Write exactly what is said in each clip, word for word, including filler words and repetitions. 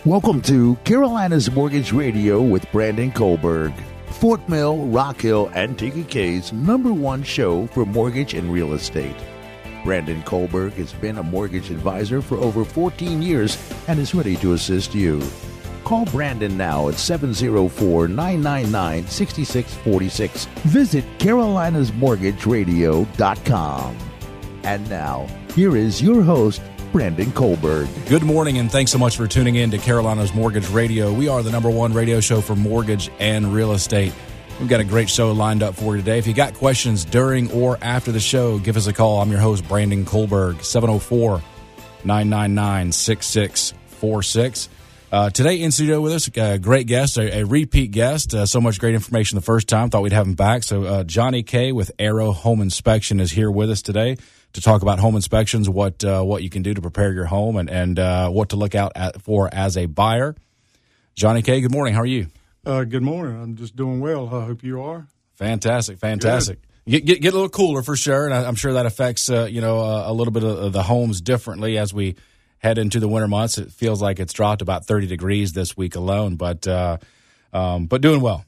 Welcome to Carolina's Mortgage Radio with Brandon Kohlberg, Fort Mill, Rock Hill, and T K K's number one show for mortgage and real estate. Brandon Kohlberg has been a mortgage advisor for over fourteen years and is ready to assist you. Call Brandon now at seven oh four, nine nine nine, six six four six. Visit carolinas mortgage radio dot com. And now, here is your host, Brandon Kohlberg. Good morning, and thanks so much for tuning in to Carolina's Mortgage Radio. We are the number one radio show for mortgage and real estate. We've got a great show lined up for you today. If you got questions during or after the show, give us a call. I'm your host, Brandon Kohlberg, seven oh four, nine nine nine, six six four six. Uh, today in studio with us, a great guest, a, a repeat guest. Uh, so much great information the first time. Thought we'd have him back. So uh, Johnny K with Arrow Home Inspection is here with us today to talk about home inspections, what uh, what you can do to prepare your home, and, and uh, what to look out at, for as a buyer. Johnny K, good morning. How are you? Uh, good morning. I'm just doing well. I hope you are. Fantastic, fantastic. Get, get get a little cooler for sure, and I, I'm sure that affects uh, you know uh, a little bit of the homes differently as we head into the winter months. It feels like it's dropped about thirty degrees this week alone, but uh, um, but doing well.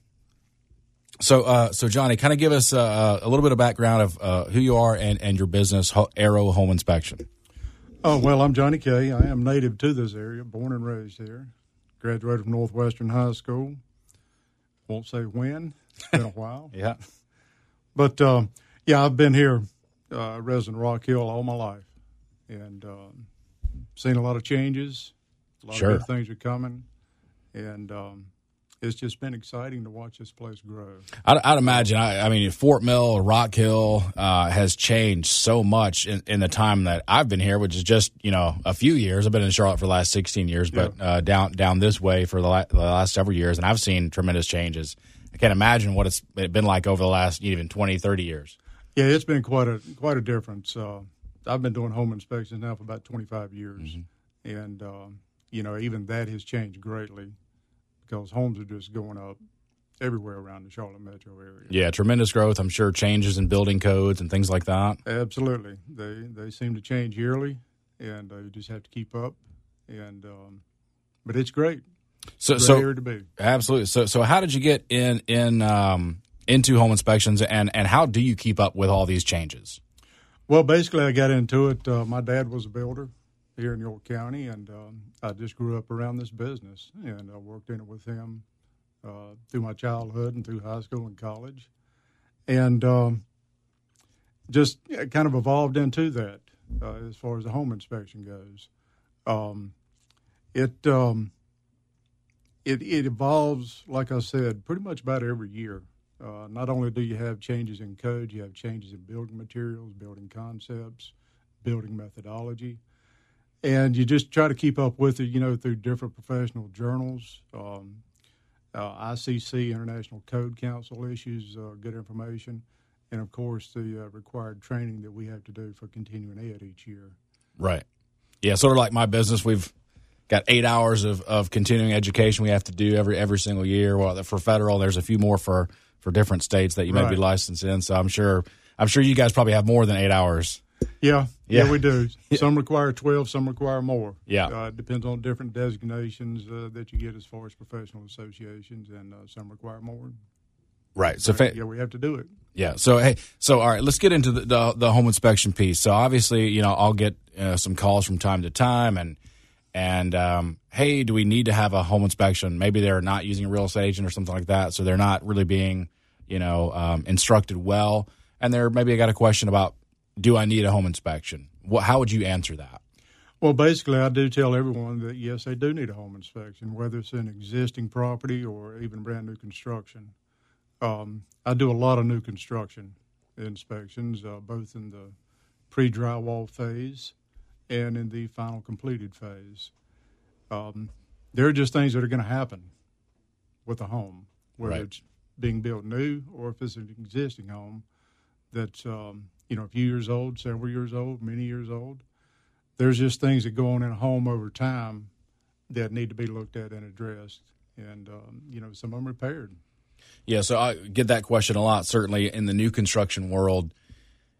So, uh, so Johnny, kind of give us uh, a little bit of background of uh, who you are and, and your business, Arrow Home Inspection. Oh, well, I'm Johnny K. I am native to this area, born and raised here. Graduated from Northwestern High School. Won't say when. It's been a while. Yeah. But, uh, yeah, I've been here, uh, resident Rock Hill all my life. And um, seen a lot of changes. A lot Sure. of good things are coming. And um it's just been exciting to watch this place grow. I'd, I'd imagine. I, I mean, Fort Mill, Rock Hill uh, has changed so much in, in the time that I've been here, which is just you know a few years. I've been in Charlotte for the last sixteen years, but Yeah. uh, down down this way for the, la- the last several years, and I've seen tremendous changes. I can't imagine what it's been like over the last even twenty, thirty years. Yeah, it's been quite a quite a difference. Uh, I've been doing home inspections now for about twenty-five years, mm-hmm. and um, you know even that has changed greatly. Because homes are just going up everywhere around the Charlotte metro area. Yeah, tremendous growth. I'm sure changes in building codes and things like that. Absolutely. They they seem to change yearly, and uh, you just have to keep up. And um, But it's great. So, great so area to be. Absolutely. So, so how did you get in in um, into home inspections, and, and how do you keep up with all these changes? Well, basically, I got into it. Uh, my dad was a builder here in York County, and um, I just grew up around this business, and I worked in it with him uh, through my childhood and through high school and college, and um, just yeah, kind of evolved into that uh, as far as the home inspection goes. Um, it, um, it it evolves, like I said, pretty much about every year. Uh, not only do you have changes in code, you have changes in building materials, building concepts, building methodology. And you just try to keep up with it, you know, through different professional journals. Um, uh, I C C, International Code Council, issues uh, good information. And, of course, the uh, required training that we have to do for continuing ed each year. Right. Yeah, sort of like my business. We've got eight hours of, of continuing education we have to do every every single year. Well, for federal, there's a few more for, for different states that you may Right. be licensed in. So I'm sure I'm sure you guys probably have more than eight hours. Yeah, yeah, Yeah. we do. Some require twelve, some require more. Yeah. Uh, it depends on different designations uh, that you get as far as professional associations, and uh, some require more. Right. So fa- Yeah, we have to do it. yeah. So hey, so all right, let's get into the the, the home inspection piece. So obviously, you know, I'll get uh, some calls from time to time, and and um, hey, do we need to have a home inspection? Maybe they're not using a real estate agent or something like that, so they're not really being, you know, um, instructed well, and they're maybe I got a question about, do I need a home inspection? What, how would you answer that? Well, basically, I do tell everyone that, yes, they do need a home inspection, whether it's an existing property or even brand new construction. Um, I do a lot of new construction inspections, uh, both in the pre-drywall phase and in the final completed phase. Um, there are just things that are going to happen with a home, whether Right. it's being built new or if it's an existing home that's um, you know, a few years old, several years old, many years old. There's just things that go on in a home over time that need to be looked at and addressed, and um, you know, some of them repaired. Yeah, so I get that question a lot. Certainly in the new construction world,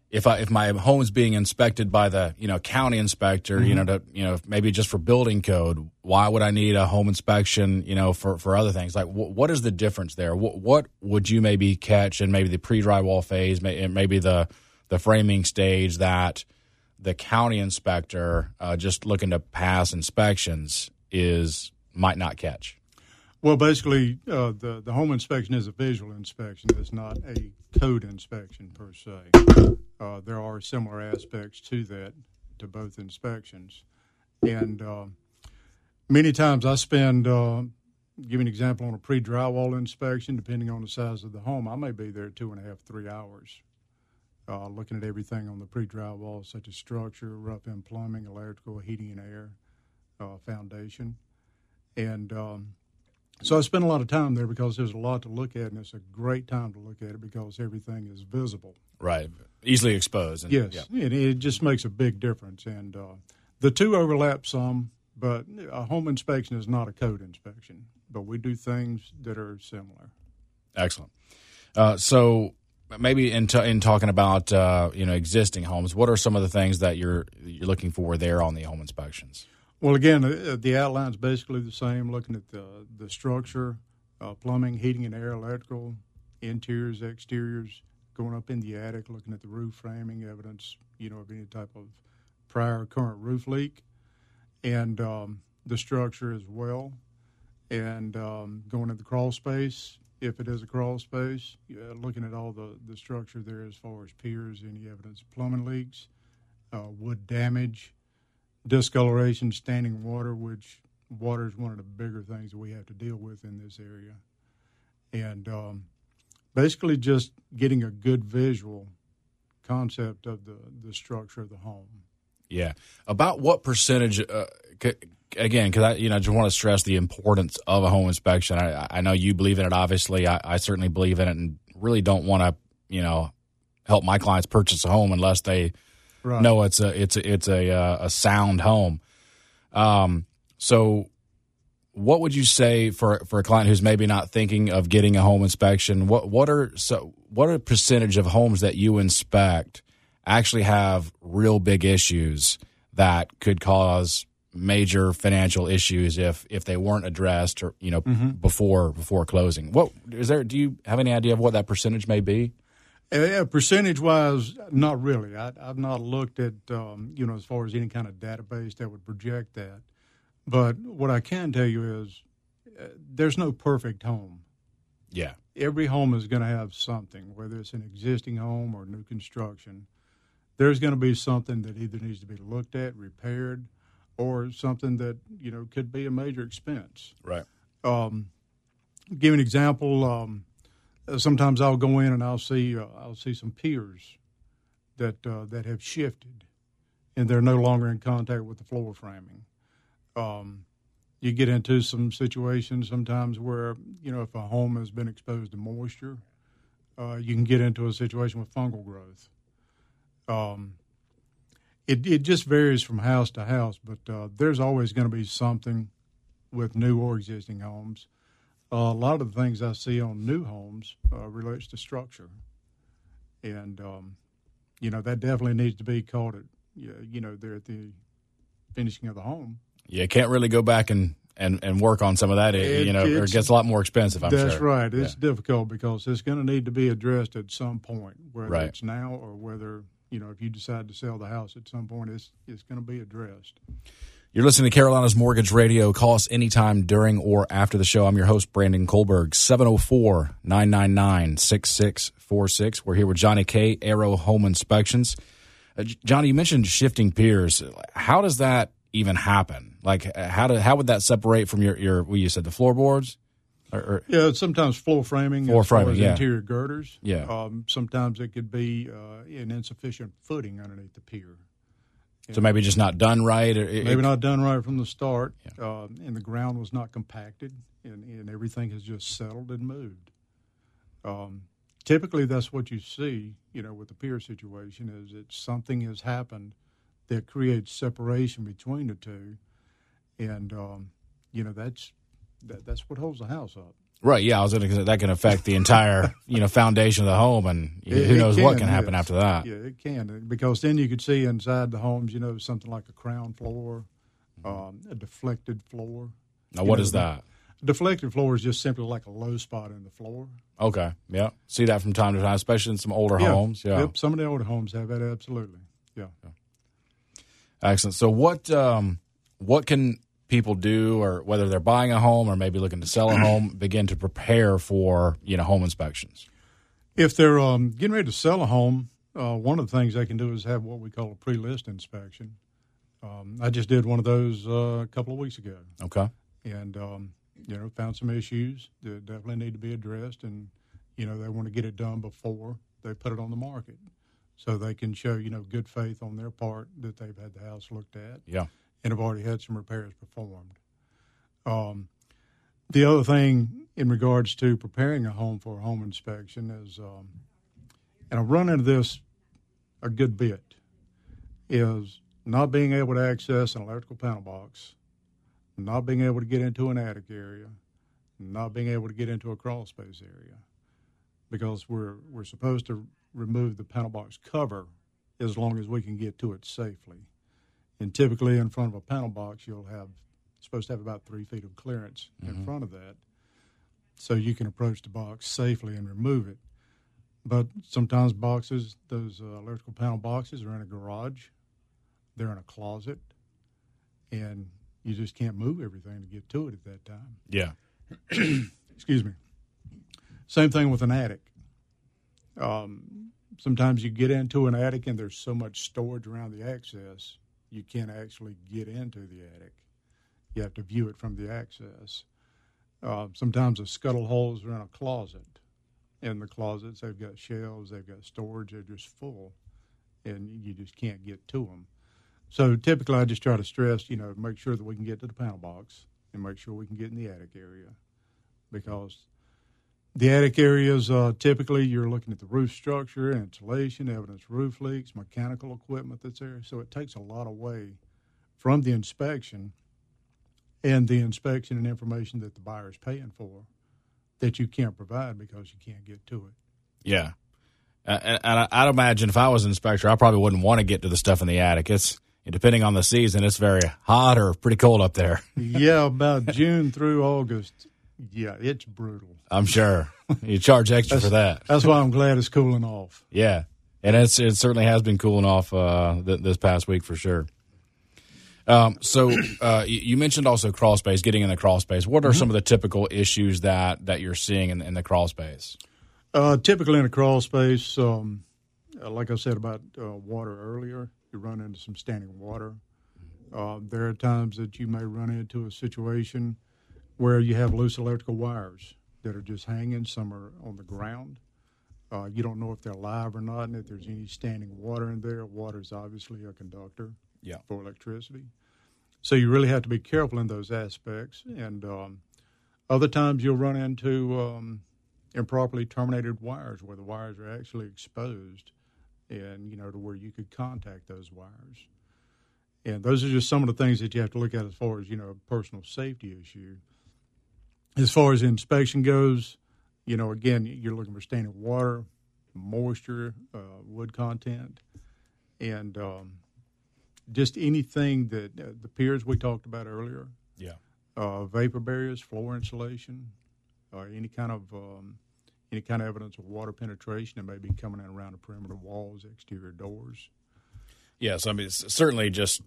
if I if my home is being inspected by the you know county inspector, mm-hmm. you know to you know maybe just for building code, why would I need a home inspection you know for, for other things? Like wh- what is the difference there? What, what would you maybe catch in maybe the pre-drywall phase, may, maybe the the framing stage that the county inspector uh, just looking to pass inspections is might not catch? Well, basically, uh, the the home inspection is a visual inspection. It's not a code inspection per se. Uh, there are similar aspects to that, to both inspections. And uh, many times I spend, uh, give an example, on a pre-drywall inspection, depending on the size of the home, I may be there two and a half, three hours, uh, looking at everything on the pre-drywall, such as structure, rough-in plumbing, electrical, heating and air, uh, foundation. And um, so I spend a lot of time there because there's a lot to look at, and it's a great time to look at it because everything is visible. Right. Easily exposed. And, yes. Yeah. It, it just makes a big difference. And uh, the two overlap some, but a home inspection is not a code inspection. But we do things that are similar. Excellent. Uh, so maybe in, t- in talking about uh, you know existing homes, what are some of the things that you're you're looking for there on the home inspections? Well, again, uh, the outline's basically the same, looking at the, the structure, uh, plumbing, heating and air, electrical, interiors, exteriors, going up in the attic, looking at the roof framing, evidence, you know, of any type of prior current roof leak, and um, the structure as well, and um, going at the crawl space, if it is a crawl space, uh, looking at all the, the structure there as far as piers, any evidence of plumbing leaks, uh, wood damage, discoloration, standing water, which water is one of the bigger things that we have to deal with in this area. And um, basically just getting a good visual concept of the, the structure of the home. Yeah. About what percentage, uh, c- again, because I you know, just want to stress the importance of a home inspection. I, I know you believe in it, obviously. I, I certainly believe in it and really don't want to, you know, help my clients purchase a home unless they – Right. No, it's a it's a, it's a uh, a sound home. Um, so, what would you say for for a client who's maybe not thinking of getting a home inspection? What what are so what are a percentage of homes that you inspect actually have real big issues that could cause major financial issues if if they weren't addressed or you know mm-hmm. before before closing? What is there? Do you have any idea of what that percentage may be? Yeah, percentage-wise, not really. I, I've not looked at, um, you know, as far as any kind of database that would project that. But what I can tell you is uh, there's no perfect home. Yeah. Every home is going to have something, whether it's an existing home or new construction. There's going to be something that either needs to be looked at, repaired, or something that, you know, could be a major expense. Right. Um, give an example. Um, Sometimes I'll go in and I'll see uh, I'll see some piers that uh, that have shifted, and they're no longer in contact with the floor framing. Um, you get into some situations sometimes where you know if a home has been exposed to moisture, uh, you can get into a situation with fungal growth. Um, it it just varies from house to house, but uh, there's always going to be something with new or existing homes. Uh, a lot of the things I see on new homes uh, relates to structure, and um, you know that definitely needs to be caught at you know there at the finishing of the home. Yeah, can't really go back and, and, and work on some of that. It, you know, or it gets a lot more expensive. I'm that's sure. right. It's yeah. difficult because it's going to need to be addressed at some point, whether right. it's now or whether you know if you decide to sell the house at some point, it's it's going to be addressed. You're listening to Carolina's Mortgage Radio. Call us anytime during or after the show. I'm your host, Brandon Kohlberg, seven oh four, nine nine nine, six six four six. We're here with Johnny K, Arrow Home Inspections. Uh, Johnny, you mentioned shifting piers. How does that even happen? Like, how do, how would that separate from your, your well, you said the floorboards? Or, or, yeah, sometimes floor framing, floor as far framing, as yeah. interior girders. Yeah. Um, sometimes it could be uh, an insufficient footing underneath the pier. So maybe just not done right? Or it, maybe not done right from the start, yeah. uh, and the ground was not compacted, and, and everything has just settled and moved. Um, typically, that's what you see, you know, with the pier situation, is that something has happened that creates separation between the two, and, um, you know, that's that, that's what holds the house up. Right, yeah, I was going to say that can affect the entire, you know, foundation of the home, and It- who it knows can, what can happen yes. after that. Yeah, it can, because then you could see inside the homes, you know, something like a crown floor, um, a deflected floor. Now, You what know, is that? Deflected floor is just simply like a low spot in the floor. Okay, yeah, see that from time to time, especially in some older Yeah. homes. Yeah, Yep, some of the older homes have that, absolutely. Yeah. excellent. So, what um, what can people do, or whether they're buying a home or maybe looking to sell a home, begin to prepare for, you know, home inspections? If they're um, getting ready to sell a home, uh, one of the things they can do is have what we call a pre-list inspection. Um, I just did one of those uh, a couple of weeks ago, Okay. and um, you know, found some issues that definitely need to be addressed, and you know, they want to get it done before they put it on the market, so they can show, you know, good faith on their part that they've had the house looked at, Yeah. and have already had some repairs performed. Um, the other thing in regards to preparing a home for a home inspection is, um, and I've run into this a good bit, is not being able to access an electrical panel box, not being able to get into an attic area, not being able to get into a crawl space area, because we're we're supposed to remove the panel box cover as long as we can get to it safely. And typically in front of a panel box, you'll have supposed to have about three feet of clearance in Mhm. front of that, so you can approach the box safely and remove it. But sometimes boxes, those uh, electrical panel boxes, are in a garage, they're in a closet, and you just can't move everything to get to it at that time. Yeah. Excuse me. Same thing with an attic. Um, sometimes you get into an attic and there's so much storage around the access, you can't actually get into the attic. You have to view it from the access. Uh, sometimes the scuttle holes are in a closet. In the closets, they've got shelves, they've got storage, they're just full, and you just can't get to them. So typically I just try to stress, you know, make sure that we can get to the panel box and make sure we can get in the attic area, because the attic areas, uh, typically you're looking at the roof structure, insulation, evidence of roof leaks, mechanical equipment that's there. So it takes a lot away from the inspection and the inspection and information that the buyer's paying for that you can't provide because you can't get to it. Yeah. Uh, and and I- I'd imagine if I was an inspector, I probably wouldn't want to get to the stuff in the attic. It's, depending on the season, it's very hot or pretty cold up there. Yeah, about June through August, yeah, it's brutal. I'm sure. You charge extra for that. That's why I'm glad it's cooling off. Yeah. And it's it certainly has been cooling off uh, th- this past week for sure. Um, so uh, you, you mentioned also crawl space, getting in the crawl space. What are Mm-hmm. some of the typical issues that, that you're seeing in, in the crawl space? Uh, typically in a crawl space, um, uh, like I said about uh, water earlier, you run into some standing water. Uh, there are times that you may run into a situation where you have loose electrical wires that are just hanging. Some are on the ground. Uh, you don't know if they're live or not, and if there's any standing water in there. Water is obviously a conductor Yeah. for electricity. So you really have to be careful in those aspects. And um, other times you'll run into um, improperly terminated wires where the wires are actually exposed, and, you know, to where you could contact those wires. And those are just some of the things that you have to look at as far as, you know, a personal safety issue. As far as inspection goes, you know, again, you're looking for standing water, moisture, uh, wood content, and um, just anything that uh, the piers we talked about earlier, Yeah. uh, vapor barriers, floor insulation, or any kind of um, any kind of evidence of water penetration that may be coming in around the perimeter walls, exterior doors. Yes, I mean, it's certainly just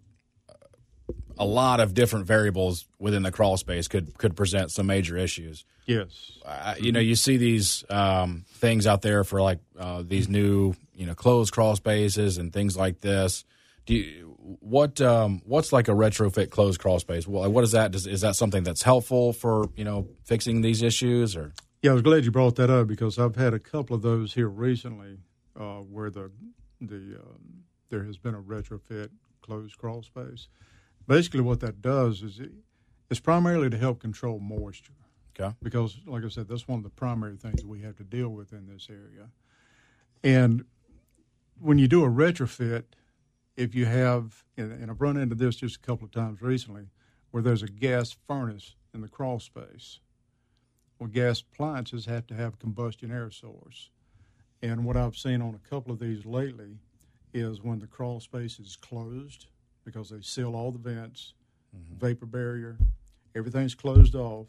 a lot of different variables within the crawl space could could present some major issues. Yes. Uh, you know, you see these um, things out there for like uh, these new, you know, closed crawl spaces and things like this. Do you, what um, what's like a retrofit closed crawl space? Well, what is that? Does, is that something that's helpful for, you know, fixing these issues? Or Yeah, I was glad you brought that up because I've had a couple of those here recently uh, where the the um, there has been a retrofit closed crawl space. Basically, what that does is it, it's primarily to help control moisture. Okay. Because, like I said, that's one of the primary things that we have to deal with in this area. And when you do a retrofit, if you have, and, and I've run into this just a couple of times recently, where there's a gas furnace in the crawl space. Well, gas appliances have to have a combustion air source. And what I've seen on a couple of these lately is when the crawl space is closed, because they seal all the vents, mm-hmm. vapor barrier, everything's closed off.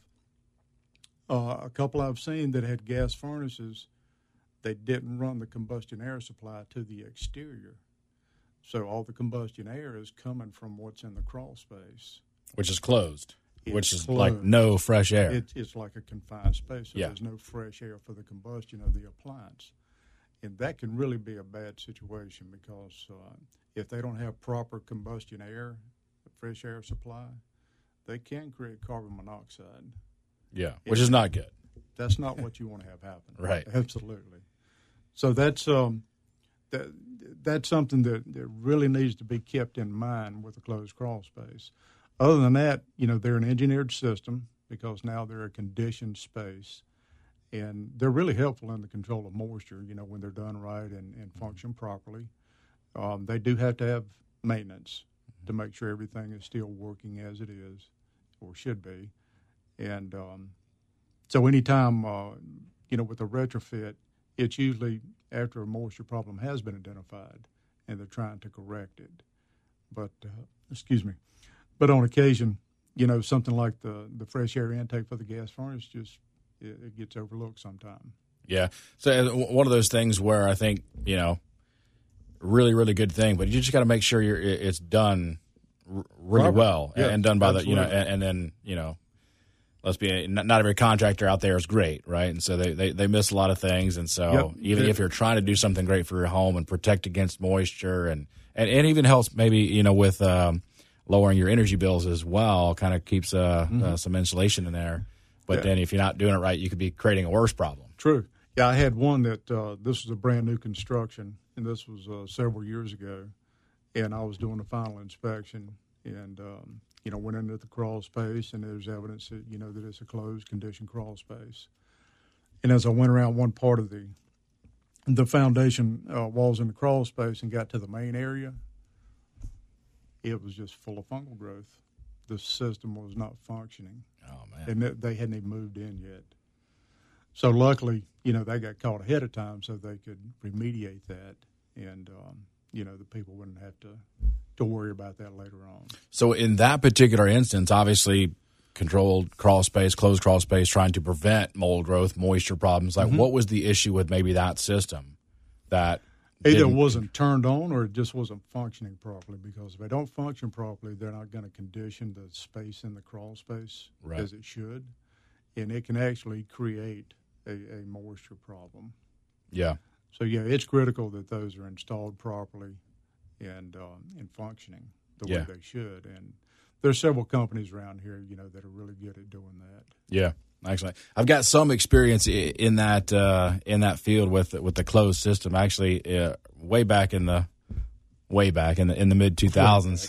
Uh, a couple I've seen that had gas furnaces, they didn't run the combustion air supply to the exterior. So all the combustion air is coming from what's in the crawl space. Which is closed, it's which is closed. like no fresh air. It, it's like a confined space, so yeah. there's no fresh air for the combustion of the appliance. And that can really be a bad situation because uh, if they don't have proper combustion air, fresh air supply, they can create carbon monoxide. Yeah, which is not good. That's not what you want to have happen. Right. Absolutely. So that's um, that that's something that, that really needs to be kept in mind with a closed crawl space. Other than that, you know, they're an engineered system because now they're a conditioned space. And they're really helpful in the control of moisture, you know, when they're done right and, and function properly. Um, they do have to have maintenance to make sure everything is still working as it is or should be. And um, so anytime, uh, you know, with a retrofit, it's usually after a moisture problem has been identified and they're trying to correct it. But, uh, excuse me, but on occasion, you know, something like the, the fresh air intake for the gas furnace just It, it gets overlooked sometime. Yeah. So one of those things where I think, you know, really, really good thing, but you just got to make sure you're, it's done r- really Robert. well yeah, and done by absolutely. the, you know, and, and then, you know, let's be, not, not every contractor out there is great, right? And so they, they, they miss a lot of things. And so yep. even yeah. if you're trying to do something great for your home and protect against moisture and, and it even helps maybe, you know, with um, lowering your energy bills as well, kind of keeps uh, mm-hmm. uh, some insulation in there. But yeah. then if you're not doing it right, you could be creating a worse problem. True. Yeah, I had one that uh, this was a brand new construction, and this was uh, several years ago, and I was doing the final inspection, and, um, you know, went into the crawl space, and there's evidence that, you know, that it's a closed condition crawl space. And as I went around one part of the the foundation uh, walls in the crawl space and got to the main area, it was just full of fungal growth. The system was not functioning. Oh, man. And they hadn't even moved in yet. So luckily, you know, they got caught ahead of time so they could remediate that. And, um, you know, the people wouldn't have to, to worry about that later on. So in that particular instance, obviously controlled crawl space, closed crawl space, trying to prevent mold growth, moisture problems. Like mm-hmm. what was the issue with maybe that system that either it wasn't turned on or it just wasn't functioning properly, because if they don't function properly, they're not going to condition the space in the crawl space right. as it should, and it can actually create a, a moisture problem. Yeah. So, yeah, it's critical that those are installed properly and um, and functioning the yeah. way they should. And there's several companies around here, you know, that are really good at doing that. Yeah. Actually, I've got some experience in that uh, in that field with with the closed system. Actually, uh, way back in the way back in the in the mid two thousands,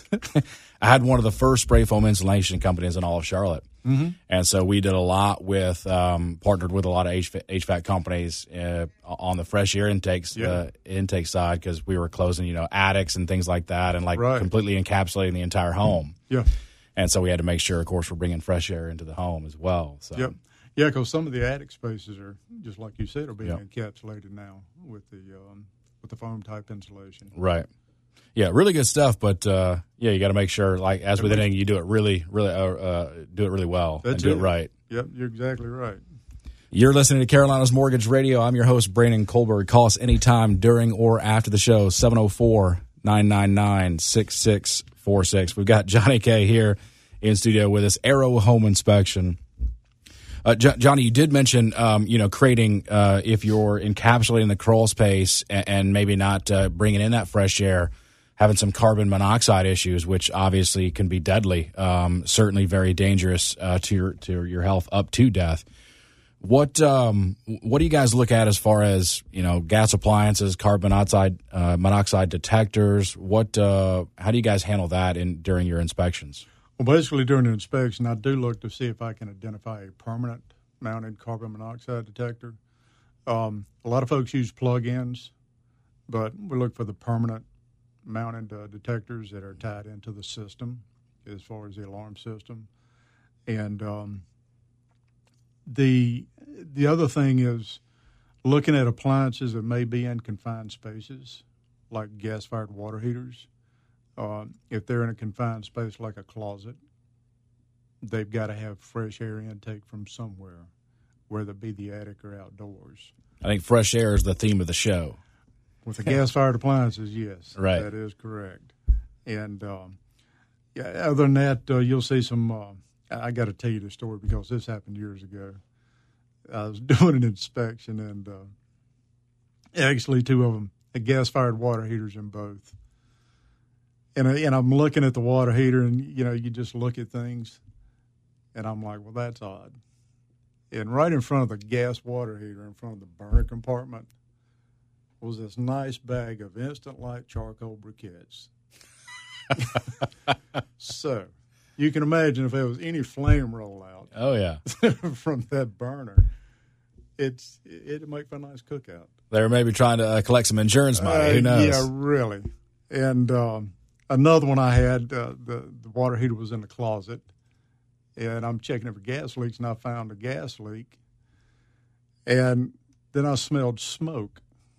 I had one of the first spray foam insulation companies in all of Charlotte, mm-hmm. and so we did a lot with um, partnered with a lot of H V A C companies uh, on the fresh air intakes yeah. uh, intake side, because we were closing, you know, attics and things like that, and like right. completely encapsulating the entire home. Yeah. And so we had to make sure, of course, we're bringing fresh air into the home as well. So. Yep. Yeah, because some of the attic spaces are, just like you said, are being yep. encapsulated now with the um, with the foam type insulation. Right. Yeah, really good stuff. But uh, yeah, you got to make sure, like as with anything, you do it really, really, uh, uh, do it really well That's and do it. it right. Yep, you're exactly right. You're listening to Carolina's Mortgage Radio. I'm your host, Brandon Kohlberg. Call us anytime during or after the show, seven oh four, nine nine nine, six six four six. We've got Johnny K here in studio with us, Arrow Home Inspection. Uh, J- Johnny, you did mention, um, you know, creating, uh, if you're encapsulating the crawl space and, and maybe not uh, bringing in that fresh air, having some carbon monoxide issues, which obviously can be deadly, um, certainly very dangerous uh, to your to your health, up to death. What um, what do you guys look at as far as, you know, gas appliances, carbon monoxide uh, monoxide detectors? What uh, how do you guys handle that in during your inspections? Well, basically during the inspection, I do look to see if I can identify a permanent mounted carbon monoxide detector. Um, a lot of folks use plug-ins, but we look for the permanent mounted uh, detectors that are tied into the system as far as the alarm system. And um, the the other thing is looking at appliances that may be in confined spaces, like gas-fired water heaters. Uh, if they're in a confined space like a closet, they've got to have fresh air intake from somewhere, whether it be the attic or outdoors. I think fresh air is the theme of the show. With the gas-fired appliances, yes. Right. That is correct. And um, yeah, other than that, uh, you'll see some uh, – I got to tell you the story because this happened years ago. I was doing an inspection, and uh, actually two of them, a gas-fired water heaters in both. And, and I'm looking at the water heater, and, you know, you just look at things, and I'm like, well, that's odd. And right in front of the gas water heater, in front of the burner compartment, was this nice bag of Instant Light charcoal briquettes. So you can imagine if there was any flame rollout. Oh, yeah. From that burner, it's it'd make for a nice cookout. They were maybe trying to uh, collect some insurance money. Uh, Who knows? Yeah, really. And um, another one I had, uh, the, the water heater was in the closet, and I'm checking it for gas leaks, and I found a gas leak. And then I smelled smoke.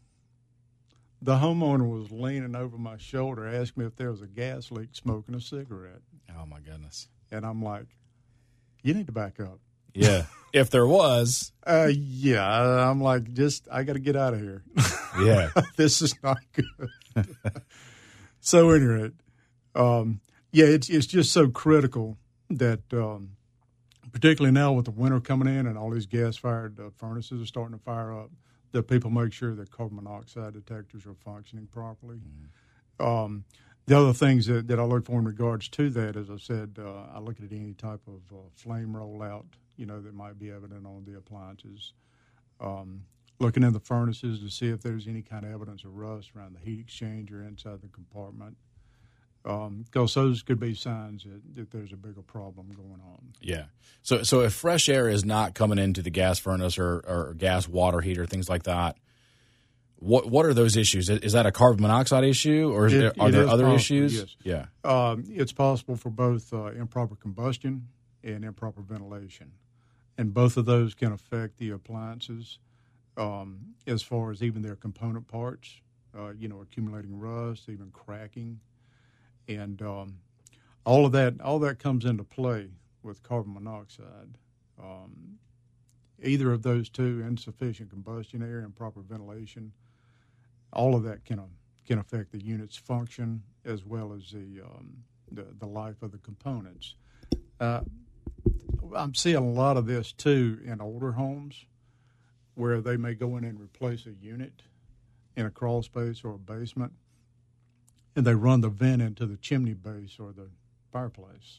The homeowner was leaning over my shoulder, asking me if there was a gas leak, smoking a cigarette. Oh, my goodness. And I'm like, you need to back up. Yeah, if there was. Uh, yeah, I'm like, just, I got to get out of here. Yeah. This is not good. So anyway, um, yeah, it's it's just so critical that, um, particularly now with the winter coming in and all these gas-fired uh, furnaces are starting to fire up, that people make sure that carbon monoxide detectors are functioning properly. Mm-hmm. Um, the other things that, that I look for in regards to that, as I said, uh, I look at any type of uh, flame rollout, you know, that might be evident on the appliances. Um, looking in the furnaces to see if there's any kind of evidence of rust around the heat exchanger inside the compartment. Because um, those could be signs that, that there's a bigger problem going on. Yeah. So so if fresh air is not coming into the gas furnace or, or gas water heater, things like that, what what are those issues? Is that a carbon monoxide issue, or is it, there, are there other possible, issues? Yes. Yeah. Um, it's possible for both uh, improper combustion and improper ventilation. And both of those can affect the appliances um, as far as even their component parts, uh, you know, accumulating rust, even cracking. And um, all of that, all that comes into play with carbon monoxide. Um, either of those two, insufficient combustion air, improper ventilation, all of that can uh, can affect the unit's function as well as the um, the, the life of the components. Uh, I'm seeing a lot of this too in older homes, where they may go in and replace a unit in a crawl space or a basement, and they run the vent into the chimney base or the fireplace.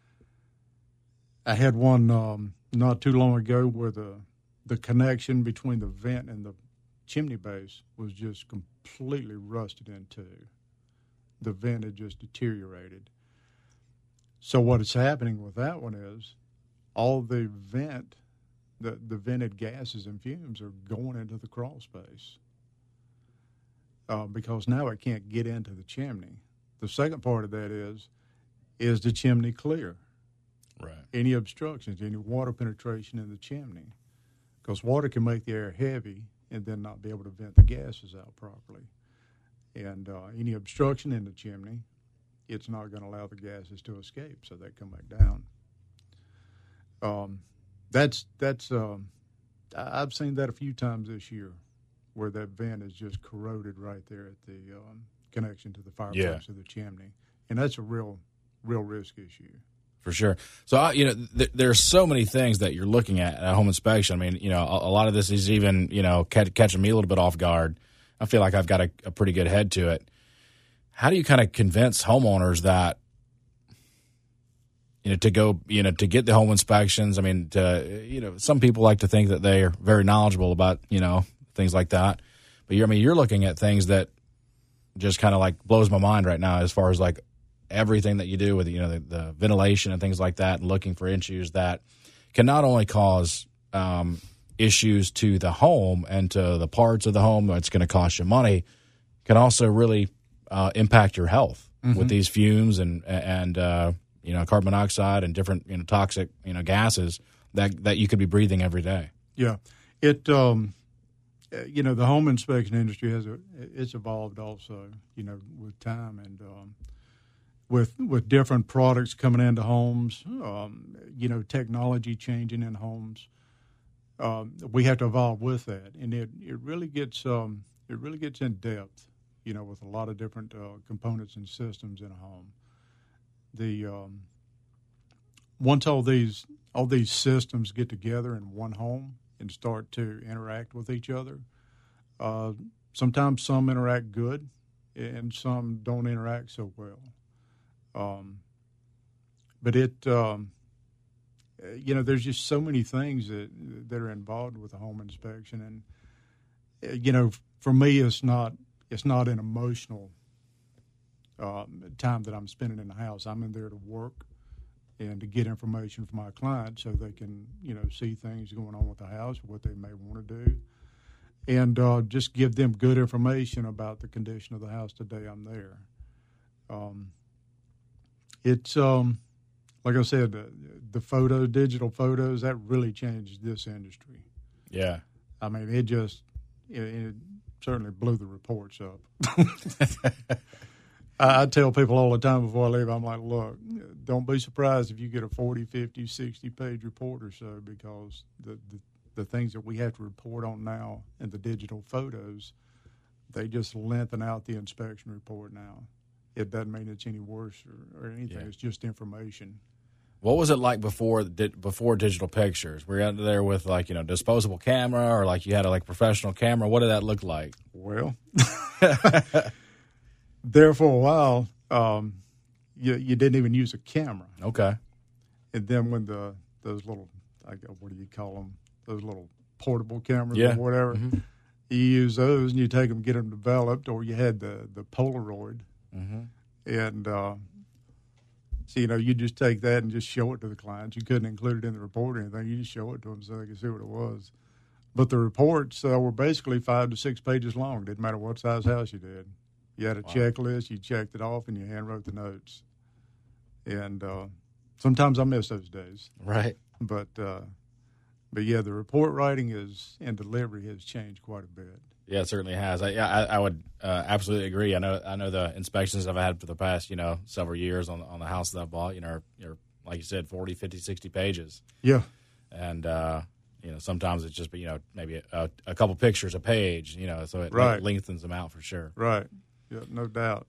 I had one um, not too long ago where the the connection between the vent and the chimney base was just completely rusted into. The vent had just deteriorated. So what is happening with that one is all the vent, the, the vented gases and fumes are going into the crawl space. Uh, because now it can't get into the chimney. The second part of that is, is the chimney clear? Right. Any obstructions, any water penetration in the chimney? Because water can make the air heavy and then not be able to vent the gases out properly. And uh, any obstruction in the chimney, it's not going to allow the gases to escape, so they come back down. Um, that's that's um, I've seen that a few times this year, where that vent is just corroded right there at the um, connection to the fireplace yeah. or the chimney, and that's a real, real risk issue. For sure. So, I, you know, th- there's so many things that you're looking at at a home inspection. I mean, you know, a, a lot of this is even, you know, catch, catching me a little bit off guard. I feel like I've got a, a pretty good head to it. How do you kind of convince homeowners that, you know, to go, you know, to get the home inspections? I mean, to, you know, some people like to think that they are very knowledgeable about, you know, things like that. But you're, I mean, you're looking at things that just kind of like blows my mind right now, as far as like everything that you do with, you know, the, the ventilation and things like that, and looking for issues that can not only cause um, issues to the home and to the parts of the home, it's going to cost you money, can also really uh, impact your health mm-hmm. with these fumes and, and uh, you know, carbon monoxide and different, you know, toxic, you know, gases that, that you could be breathing every day. Yeah, it. Um, you know, the home inspection industry has a, it's evolved also. You know, with time and um, with with different products coming into homes. Um, you know, technology changing in homes. Um, we have to evolve with that, and it it really gets um, it really gets in depth. You know, with a lot of different uh, components and systems in a home. The um, once all these all these systems get together in one home and start to interact with each other, uh, sometimes some interact good, and some don't interact so well. Um, but it, um, you know, there's just so many things that that are involved with a home inspection, and you know, for me, it's not. It's not an emotional um, time that I'm spending in the house. I'm in there to work and to get information from my clients so they can, you know, see things going on with the house, what they may want to do, and uh, just give them good information about the condition of the house the day I'm there. Um, it's, um, like I said, the, the photo, digital photos, that really changed this industry. Yeah. I mean, it just, it, it certainly blew the reports up. I, I tell people all the time before I leave, I'm like, look, don't be surprised if you get a forty, fifty, sixty-page report or so, because the, the, the things that we have to report on now in the digital photos, they just lengthen out the inspection report now. It doesn't mean it's any worse or, or anything. Yeah. It's just information. What was it like before before digital pictures? Were you out there with, like, you know, disposable camera, or like you had a like professional camera? What did that look like? Well, there for a while, um, you you didn't even use a camera. Okay. And then when the those little, I guess, what do you call them? Those little portable cameras yeah. or whatever. Mm-hmm. You use those and you take them, get them developed, or you had the the Polaroid, mm-hmm. and. Uh, So, you know, you just take that and just show it to the clients. You couldn't include it in the report or anything. You just show it to them so they could see what it was. But the reports uh, were basically five to six pages long. Didn't matter what size house you did. You had a wow. checklist. You checked it off, and you hand wrote the notes. And uh, sometimes I miss those days. Right. But, uh, but yeah, the report writing is and delivery has changed quite a bit. Yeah, it certainly has. I I, I would uh, absolutely agree. I know I know the inspections I've had for the past, you know, several years on on the house that I bought, you know, are, are, like you said, forty, fifty, sixty pages. Yeah. And, uh, you know, sometimes it's just, you know, maybe a, a couple pictures a page, you know, so it right. lengthens them out for sure. Right. Yeah, no doubt.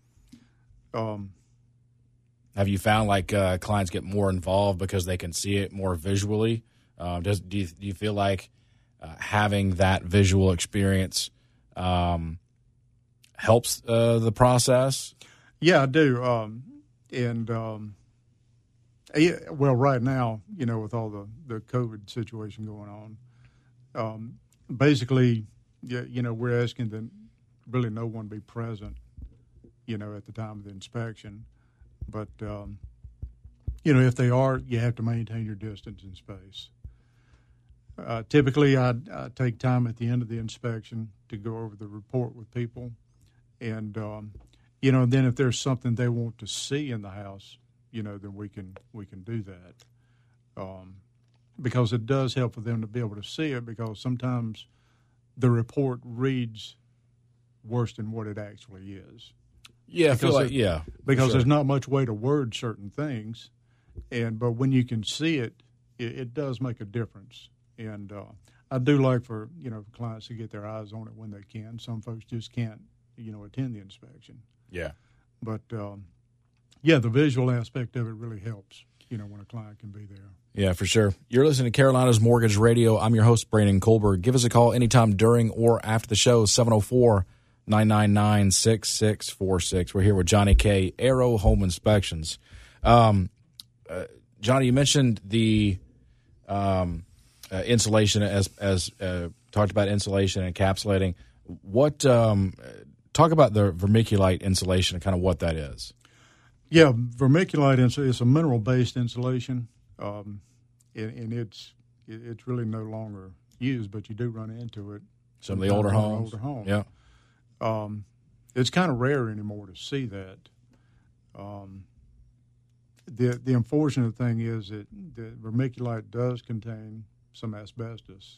Um, Have you found, like, uh, clients get more involved because they can see it more visually? Um, does do you, do you feel like Uh, having that visual experience um, helps uh, the process? Yeah, I do. Um, and, um, yeah, well, right now, you know, with all the, the COVID situation going on, um, basically, you, you know, we're asking that really no one be present, you know, at the time of the inspection. But, um, you know, if they are, you have to maintain your distance and space. Uh, typically, I, I take time at the end of the inspection to go over the report with people. And, um, you know, then if there's something they want to see in the house, you know, then we can we can do that. Um, because it does help for them to be able to see it, because sometimes the report reads worse than what it actually is. Yeah, I feel like, it, yeah. Because sure. there's not much way to word certain things. and But when you can see it, it, it does make a difference. And uh, I do like for, you know, clients to get their eyes on it when they can. Some folks just can't, you know, attend the inspection. Yeah. But, um, yeah, the visual aspect of it really helps, you know, when a client can be there. Yeah, for sure. You're listening to Carolina's Mortgage Radio. I'm your host, Brandon Kohlberg. Give us a call anytime during or after the show, seven oh four, nine nine nine, six six four six. We're here with Johnny K., Arrow Home Inspections. Um, uh, Johnny, you mentioned the um, uh, insulation, as as uh, talked about insulation and encapsulating. What um, talk about the vermiculite insulation and kind of what that is. Yeah, vermiculite is a mineral-based insulation, um, and, and it's it, it's really no longer used, but you do run into it. Some of the older homes. Older homes. Yeah. Um, it's kind of rare anymore to see that. Um, the the unfortunate thing is that the vermiculite does contain some asbestos.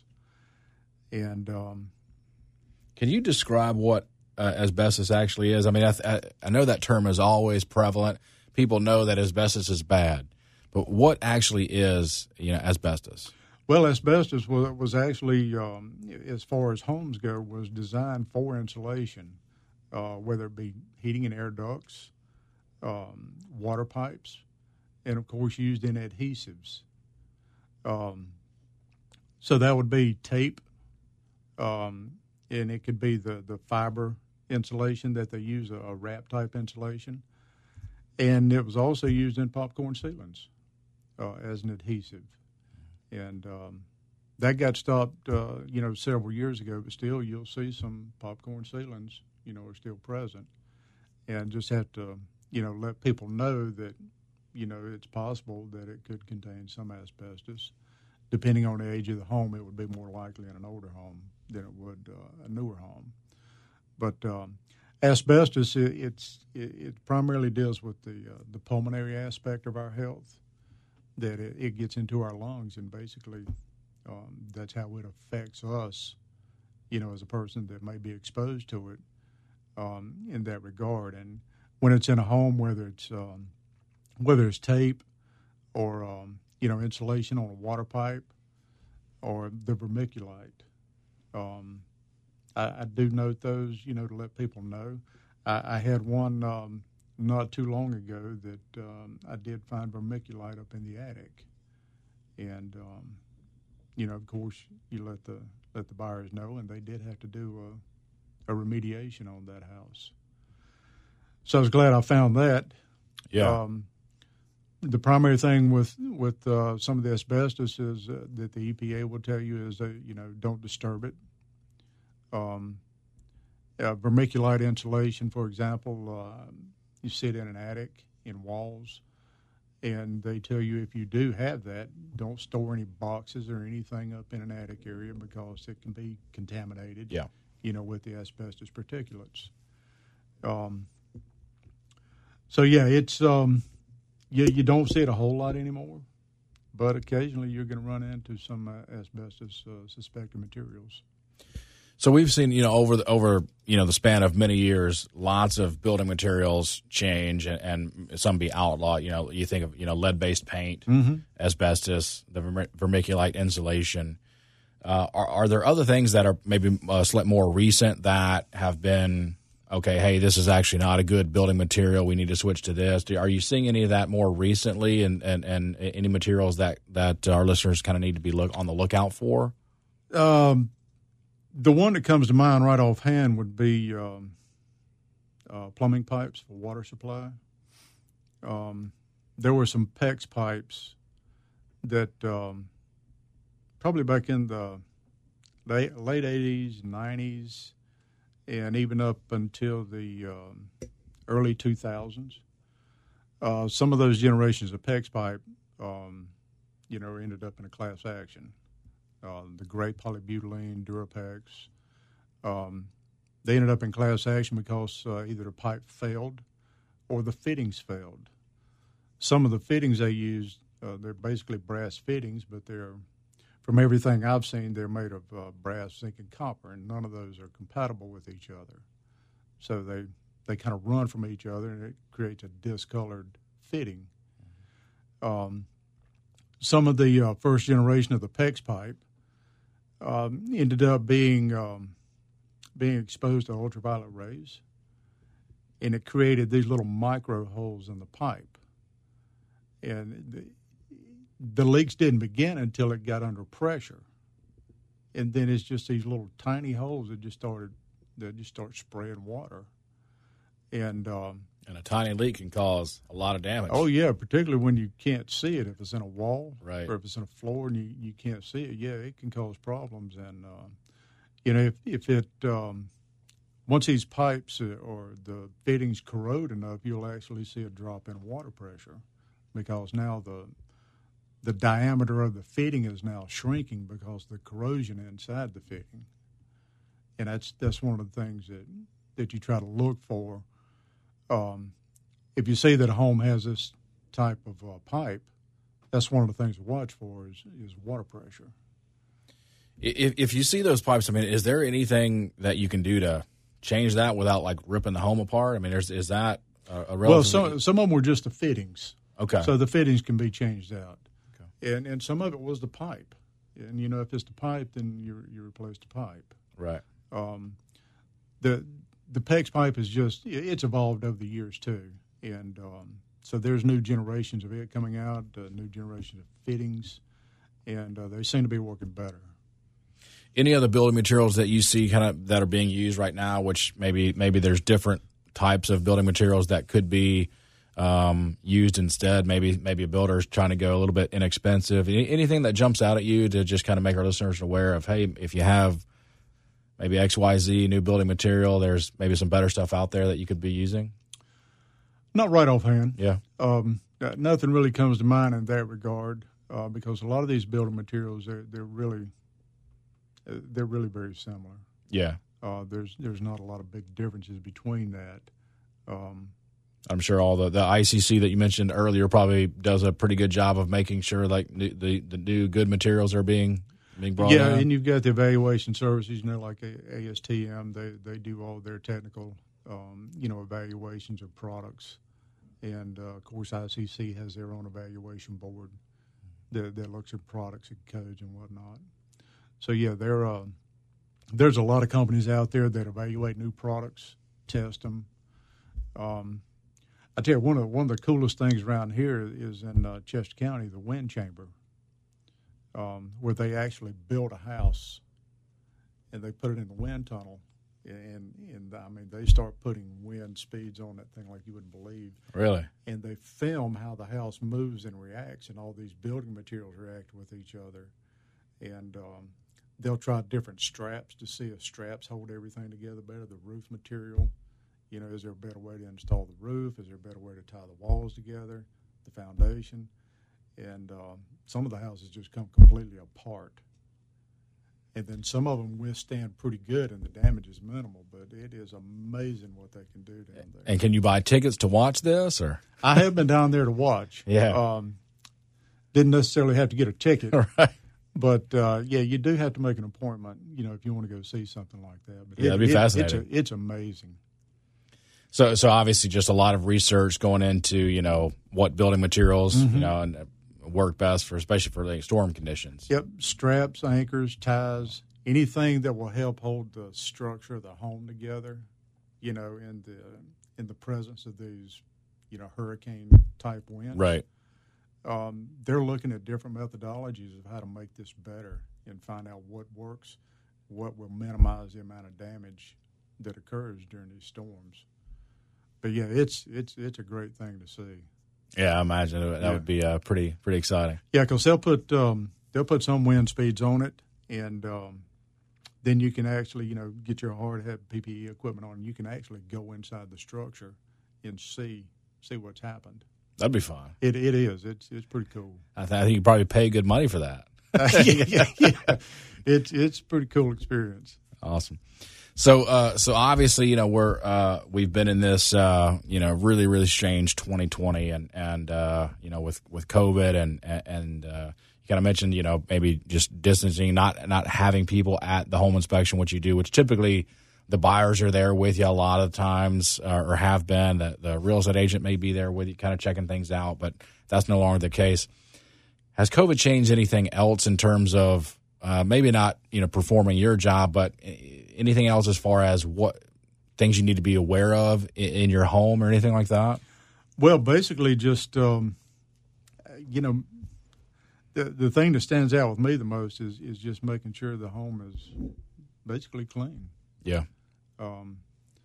And um, can you describe what uh, asbestos actually is? I mean, I, I, I know that term is always prevalent. People know that asbestos is bad, but what actually is, you know, asbestos? Well, asbestos was, was actually, um, as far as homes go, was designed for insulation, uh, whether it be heating and air ducts, um, water pipes, and, of course, used in adhesives. Um, so that would be tape, um, and it could be the, the fiber insulation that they use, a, a wrap-type insulation. And it was also used in popcorn ceilings uh, as an adhesive. And um, that got stopped, uh, you know, several years ago, but still you'll see some popcorn ceilings, you know, are still present. And just have to, you know, let people know that, you know, it's possible that it could contain some asbestos. Depending on the age of the home, it would be more likely in an older home than it would uh, a newer home. But um, asbestos, it, it's, it, it primarily deals with the, uh, the pulmonary aspect of our health, that it, it gets into our lungs, and basically um, that's how it affects us, you know, as a person that may be exposed to it um, in that regard. And when it's in a home, whether it's um, whether it's tape or, um, you know, insulation on a water pipe or the vermiculite, um, I, I do note those, you know, to let people know. I, I had one um, not too long ago that um, I did find vermiculite up in the attic. And, um, you know, of course, you let the let the buyers know, and they did have to do a, a remediation on that house. So I was glad I found that. Yeah. Um, the primary thing with with uh, some of the asbestos is uh, that the E P A will tell you is that, you know, don't disturb it. Um, uh, vermiculite insulation, for example, uh, you sit in an attic, in walls, and they tell you if you do have that, don't store any boxes or anything up in an attic area because it can be contaminated, yeah. you know, with the asbestos particulates. Um, so, yeah, it's um, you, you don't see it a whole lot anymore, but occasionally you're going to run into some uh, asbestos uh, suspected materials. So we've seen, you know, over the, over you know the span of many years, lots of building materials change and, and some be outlawed. You know, you think of you know lead-based paint, mm-hmm. asbestos, the verm- vermiculite insulation. Uh, are, are there other things that are maybe uh, slightly more recent that have been okay? Hey, this is actually not a good building material. We need to switch to this. Are you seeing any of that more recently, and and, and any materials that that our listeners kind of need to be look on the lookout for? Um. The one that comes to mind right offhand would be um, uh, plumbing pipes for water supply. Um, there were some PEX pipes that um, probably back in the late, late eighties, nineties, and even up until the um, early two thousands. Uh, some of those generations of PEX pipe, um, you know, ended up in a class action. Uh, the great polybutylene, Durapex, um, they ended up in class action because uh, either the pipe failed or the fittings failed. Some of the fittings they used, uh, they're basically brass fittings, but they're, from everything I've seen, they're made of uh, brass, zinc, and copper, and none of those are compatible with each other. So they, they kind of run from each other, and it creates a discolored fitting. Um, some of the uh, first generation of the PEX pipe Um, ended up being um, being exposed to ultraviolet rays, and it created these little micro holes in the pipe. And the, the leaks didn't begin until it got under pressure, and then it's just these little tiny holes that just started that just start spraying water. And um, and a tiny leak can cause a lot of damage. Oh yeah, particularly when you can't see it. If it's in a wall, right, or if it's in a floor and you, you can't see it, yeah, it can cause problems. And uh, you know, if if it um, once these pipes or the fittings corrode enough, you'll actually see a drop in water pressure because now the the diameter of the fitting is now shrinking because of the corrosion inside the fitting. And that's that's one of the things that that you try to look for. Um, if you see that a home has this type of uh, pipe, that's one of the things to watch for is, is water pressure. If, if you see those pipes, I mean, is there anything that you can do to change that without like ripping the home apart? I mean, is, is that a, a relatively... Well, some, some of them were just the fittings. Okay. So the fittings can be changed out. Okay. And and some of it was the pipe. And, you know, if it's the pipe, then you you replace the pipe. Right. Um, the the PEX pipe is just, it's evolved over the years, too. And um, so there's new generations of it coming out, uh, new generations of fittings, and uh, they seem to be working better. Any other building materials that you see kind of that are being used right now, which maybe maybe there's different types of building materials that could be um, used instead? Maybe maybe a builder is trying to go a little bit inexpensive. Any, anything that jumps out at you to just kind of make our listeners aware of, hey, if you have maybe X Y Z new building material, there's maybe some better stuff out there that you could be using? Not right offhand. Yeah. Um, nothing really comes to mind in that regard uh, because a lot of these building materials, they're, they're really they're really very similar. Yeah. Uh, there's there's not a lot of big differences between that. Um, I'm sure all the, the I C C that you mentioned earlier probably does a pretty good job of making sure like the the, the new good materials are being being brought yeah, out. and you've got the evaluation services, you know, like A S T M. They they do all their technical, um, you know, evaluations of products, and uh, of course I C C has their own evaluation board that, that looks at products and codes and whatnot. So yeah, there uh, there's a lot of companies out there that evaluate new products, test them. Um, I tell you, one of the, one of the coolest things around here is in uh, Chester County, the wind chamber, um, where they actually built a house and they put it in the wind tunnel, and and I mean they start putting wind speeds on that thing like you wouldn't believe. Really? And they film how the house moves and reacts, and all these building materials react with each other, and um, they'll try different straps to see if straps hold everything together better. The roof material. You know, is there a better way to install the roof? Is there a better way to tie the walls together, the foundation? And um, some of the houses just come completely apart. And then some of them withstand pretty good, and the damage is minimal. But it is amazing what they can do down there. And can you buy tickets to watch this? Or I have been down there to watch. Yeah. Um, didn't necessarily have to get a ticket. Right. But, uh, yeah, you do have to make an appointment, you know, if you want to go see something like that. But yeah, it, that'd be it, fascinating. It's, a, it's amazing. So, so obviously, just a lot of research going into you know what building materials Mm-hmm. you know and work best for, especially for like storm conditions. Yep, straps, anchors, ties, anything that will help hold the structure of the home together. You know, in the in the presence of these, you know, hurricane type winds. Right. Um, they're looking at different methodologies of how to make this better and find out what works, what will minimize the amount of damage that occurs during these storms. But yeah, it's it's it's a great thing to see. Yeah, I imagine that Yeah. would be uh, pretty pretty exciting. Yeah, because they'll put um, they'll put some wind speeds on it, and um, then you can actually you know get your hard hat P P E equipment on. And you can actually go inside the structure and see see what's happened. That'd be fun. It it is. It's it's pretty cool. I, th- I think you probably pay good money for that. Uh, yeah, yeah, yeah. It's it's a pretty cool experience. Awesome. So, uh, so obviously, you know, we're uh, we've been in this, uh, you know, really, really strange twenty twenty, and and uh, you know, with, with COVID, and and uh, you kind of mentioned, you know, maybe just distancing, not not having people at the home inspection, which you do, which typically the buyers are there with you a lot of times, uh, or have been. The, the real estate agent may be there with you, kind of checking things out, but that's no longer the case. Has COVID changed anything else in terms of uh, maybe not, you know, performing your job, but anything else as far as what things you need to be aware of in, in your home or anything like that? Well, basically, just um, you know, the the thing that stands out with me the most is is just making sure the home is basically clean. Yeah. Um,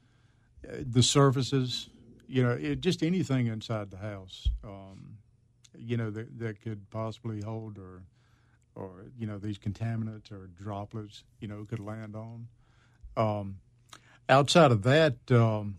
the surfaces, you know, it, just anything inside the house, um, you know, that that could possibly hold or or you know these contaminants or droplets, you know, could land on. Um, outside of that, um,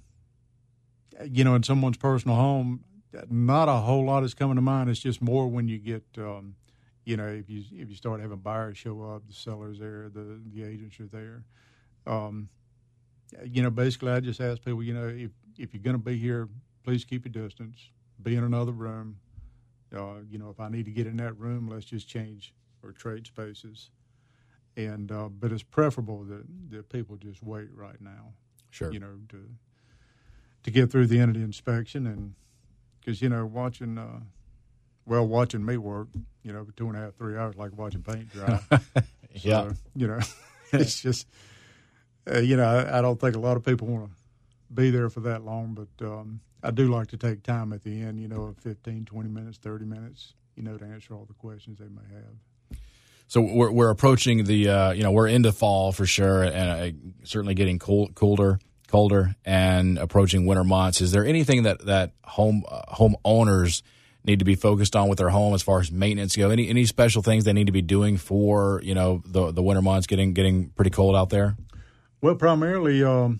you know, in someone's personal home, not a whole lot is coming to mind. It's just more when you get, um, you know, if you if you start having buyers show up, the sellers there, the the agents are there. Um, you know, basically, I just ask people, you know, if if you're going to be here, please keep your distance. Be in another room. Uh, you know, if I need to get in that room, let's just change or trade spaces. and uh, but it's preferable that, that people just wait right now. Sure. You know, to to get through the end of the inspection, and because you know watching, uh, well, watching me work, you know, for two and a half, three hours, like watching paint dry. Yeah. So, you know, it's just, uh, you know, I, I don't think a lot of people want to be there for that long, but um, I do like to take time at the end, you know, of fifteen, twenty minutes, thirty minutes, you know, to answer all the questions they may have. So we're we're approaching the uh, you know we're into fall for sure, and uh, certainly getting cold, colder, colder, and approaching winter months. Is there anything that that home uh, home owners need to be focused on with their home as far as maintenance go? Any any special things they need to be doing for you know the the winter months getting getting pretty cold out there? Well, primarily, um,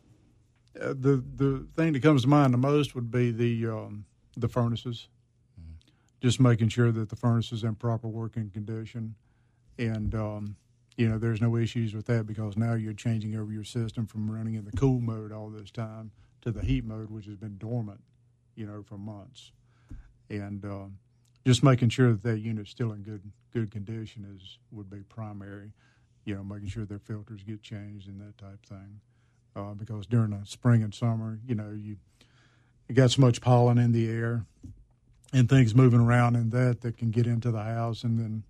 the the thing that comes to mind the most would be the um, the furnaces. Mm-hmm. Just making sure that the furnace is in proper working condition. And, um, you know, there's no issues with that because now you're changing over your system from running in the cool mode all this time to the heat mode, which has been dormant, you know, for months. And uh, just making sure that that unit's still in good good condition is would be primary, you know, making sure their filters get changed and that type of thing. Uh, because during the spring and summer, you know, you, you got so much pollen in the air and things moving around in that that can get into the house, and then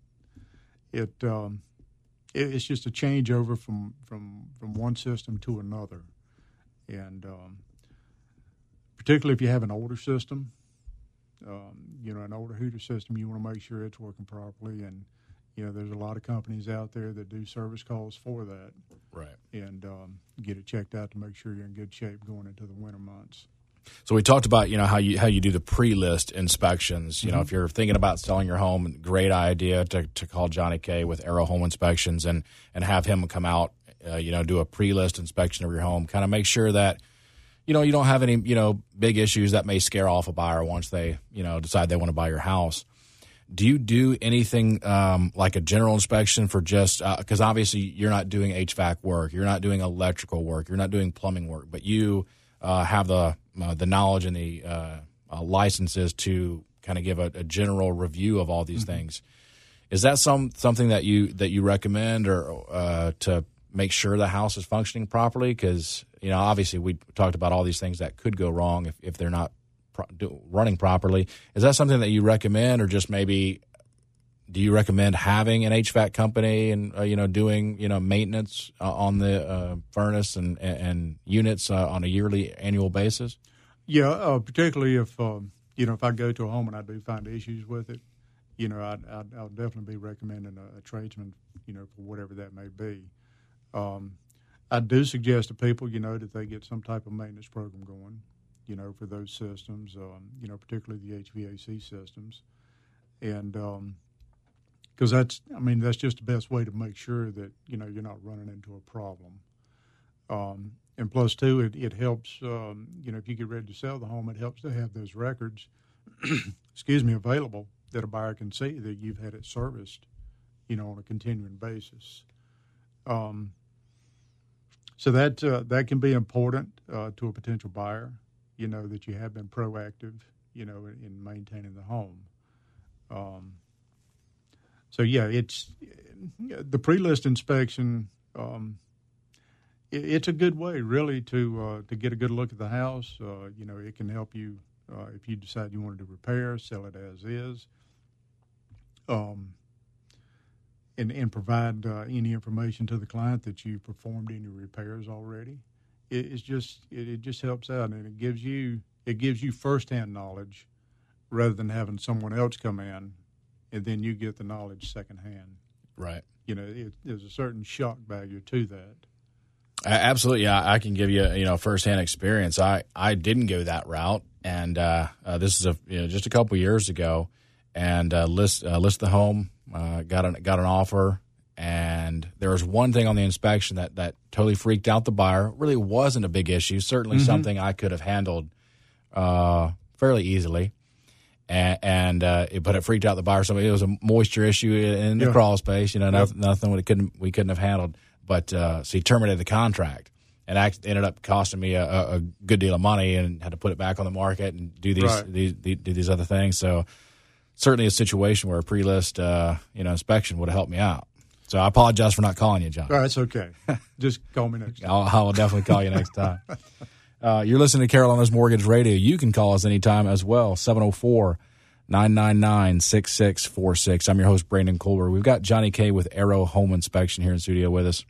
It, um, it it's just a changeover from, from from one system to another, and um, particularly if you have an older system, um, you know, an older heater system, you want to make sure it's working properly. And you know, there's a lot of companies out there that do service calls for that, right? And um, get it checked out to make sure you're in good shape going into the winter months. So we talked about, you know, how you how you do the pre-list inspections. You Mm-hmm. know, if you're thinking about selling your home, great idea to, to call Johnny K with Arrow Home Inspections and, and have him come out, uh, you know, do a pre-list inspection of your home. Kind of make sure that, you know, you don't have any, you know, big issues that may scare off a buyer once they, you know, decide they want to buy your house. Do you do anything um, like a general inspection for just – because uh, obviously you're not doing H V A C work. You're not doing electrical work. You're not doing plumbing work. But you uh, have the – Uh, the knowledge and the uh, uh, licenses to kind of give a, a general review of all these mm-hmm. things. Is that some something that you that you recommend or uh, to make sure the house is functioning properly? Because you know, obviously, we talked about all these things that could go wrong if, if they're not pro- do, running properly. Is that something that you recommend, or just maybe do you recommend having an H V A C company and uh, you know doing you know maintenance uh, on the uh, furnace and and, and units uh, on a yearly annual basis? Yeah, uh, particularly if um, you know if I go to a home and I do find issues with it, you know I'd, I'd, I'll definitely be recommending a, a tradesman, you know, for whatever that may be. Um, I do suggest to people, you know, that they get some type of maintenance program going, you know, for those systems, um, you know, particularly the H V A C systems, and because um, that's, I mean, that's just the best way to make sure that you know you're not running into a problem. Um, And plus, too, it, it helps, um, you know, if you get ready to sell the home, it helps to have those records, excuse me, available that a buyer can see that you've had it serviced, you know, on a continuing basis. Um, so that uh, that can be important uh, to a potential buyer, you know, that you have been proactive, you know, in, in maintaining the home. Um, so, yeah, it's the pre-list inspection. Um, It's a good way, really, to uh, to get a good look at the house. Uh, you know, it can help you uh, if you decide you want to do repair, sell it as is, um, and and provide uh, any information to the client that you performed any repairs already. It, it's just it, it just helps out, and it gives you it gives you firsthand knowledge rather than having someone else come in and then you get the knowledge secondhand. Right. You know, it, there's a certain shock value to that. Absolutely, yeah. I can give you, you know, firsthand experience. I, I didn't go that route, and uh, uh, this is a you know, just a couple years ago, and uh, list uh, list the home, uh, got an got an offer, and there was one thing on the inspection that, that totally freaked out the buyer. It really wasn't a big issue. Certainly mm-hmm. something I could have handled uh, fairly easily, and, and uh, it, but it freaked out the buyer. So it was a moisture issue in the yeah. crawl space. You know, nothing, yeah. nothing we couldn't we couldn't have handled. But uh, so he terminated the contract, and it ended up costing me a, a good deal of money, and had to put it back on the market and do these right. these, these do these other things. So certainly a situation where a pre-list uh, you know inspection would have helped me out. So I apologize for not calling you, John. All right, it's okay. Just call me next time. I'll, I will definitely call you next time. Uh, you're listening to Carolina's Mortgage Radio. You can call us anytime as well, seven oh four, nine nine nine, six six four six. I'm your host, Brandon Colbert. We've got Johnny K with Arrow Home Inspection here in studio with us.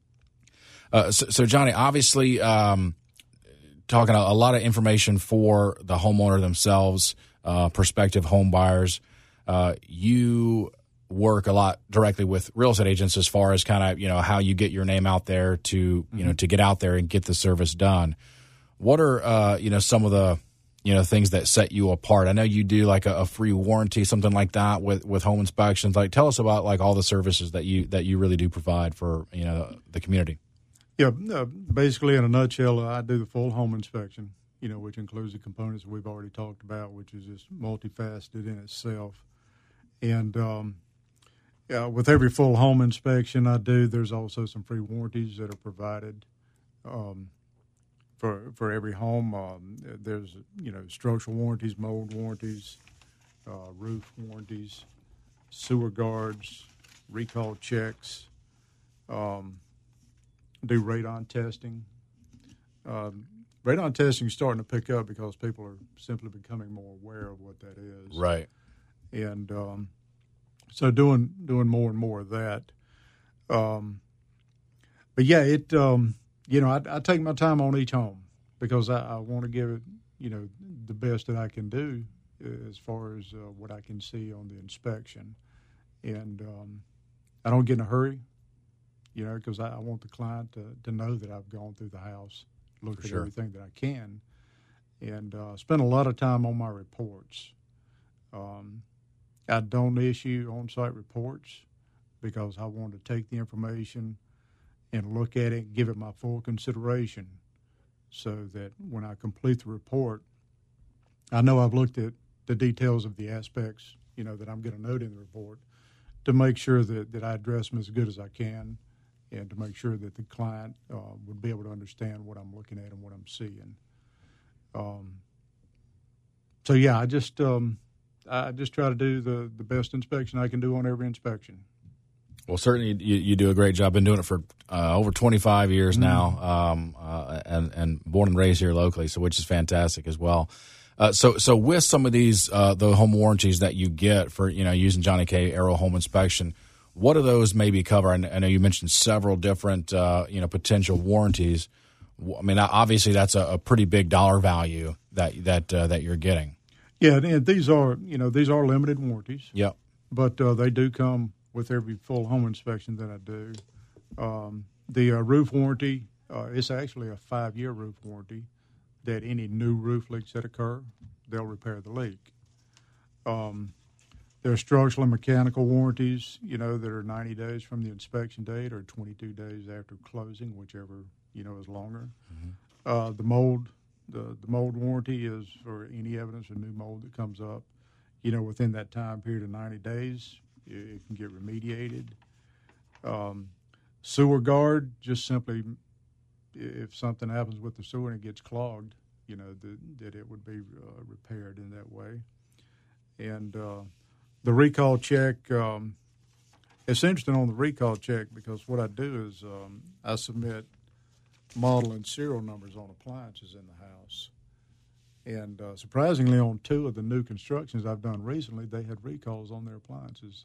Uh, so, so, Johnny, obviously um, talking a, a lot of information for the homeowner themselves, uh, prospective home buyers. Uh, you work a lot directly with real estate agents as far as kind of, you know, how you get your name out there to, you mm-hmm. know, to get out there and get the service done. What are, uh, you know, some of the, you know, things that set you apart? I know you do like a, a free warranty, something like that with, with home inspections. Like, tell us about like all the services that you, that you really do provide for, you know, the community. Yeah. Uh, basically in a nutshell, I do the full home inspection, you know, which includes the components we've already talked about, which is just multifaceted in itself. And, um, Yeah, with every full home inspection I do, there's also some free warranties that are provided um, for for every home. Um, there's, you know, structural warranties, mold warranties, uh, roof warranties, sewer guards, recall checks, um, do radon testing. Um, radon testing is starting to pick up because people are simply becoming more aware of what that is. Right. And um So doing doing more and more of that, um, but yeah, it um, you know I, I take my time on each home because I, I want to give it, you know, the best that I can do as far as uh, what I can see on the inspection, and um, I don't get in a hurry, you know, because I, I want the client to, to know that I've gone through the house, looked For at sure. everything that I can, and uh, spend a lot of time on my reports. Um, I don't issue on-site reports because I want to take the information and look at it, give it my full consideration so that when I complete the report, I know I've looked at the details of the aspects, you know, that I'm going to note in the report to make sure that, that I address them as good as I can and to make sure that the client uh, would be able to understand what I'm looking at and what I'm seeing. Um, so, yeah, I just... Um, I just try to do the, the best inspection I can do on every inspection. Well, certainly you, you do a great job. Been doing it for uh, over twenty-five years now, um, uh, and, and born and raised here locally, so which is fantastic as well. Uh, so, so with some of these uh, the home warranties that you get for, you know, using Johnny K Arrow Home Inspection, what do those maybe cover? I know you mentioned several different uh, you know potential warranties. I mean, obviously that's a, a pretty big dollar value that that uh, that you're getting. Yeah, and these are, you know, these are limited warranties. Yep. But uh, they do come with every full home inspection that I do. Um, the uh, roof warranty, uh, it's actually a five-year roof warranty that any new roof leaks that occur, they'll repair the leak. Um, there are structural and mechanical warranties, you know, that are ninety days from the inspection date or twenty-two days after closing, whichever, you know, is longer. Mm-hmm. Uh, the mold The, the mold warranty is for any evidence of new mold that comes up. You know, within that time period of ninety days, it, it can get remediated. Um, sewer guard, just simply if something happens with the sewer and it gets clogged, you know, the, that it would be uh, repaired in that way. And uh, the recall check, um, it's interesting on the recall check because what I do is um, I submit model and serial numbers on appliances in the house. And uh, surprisingly, on two of the new constructions I've done recently, they had recalls on their appliances.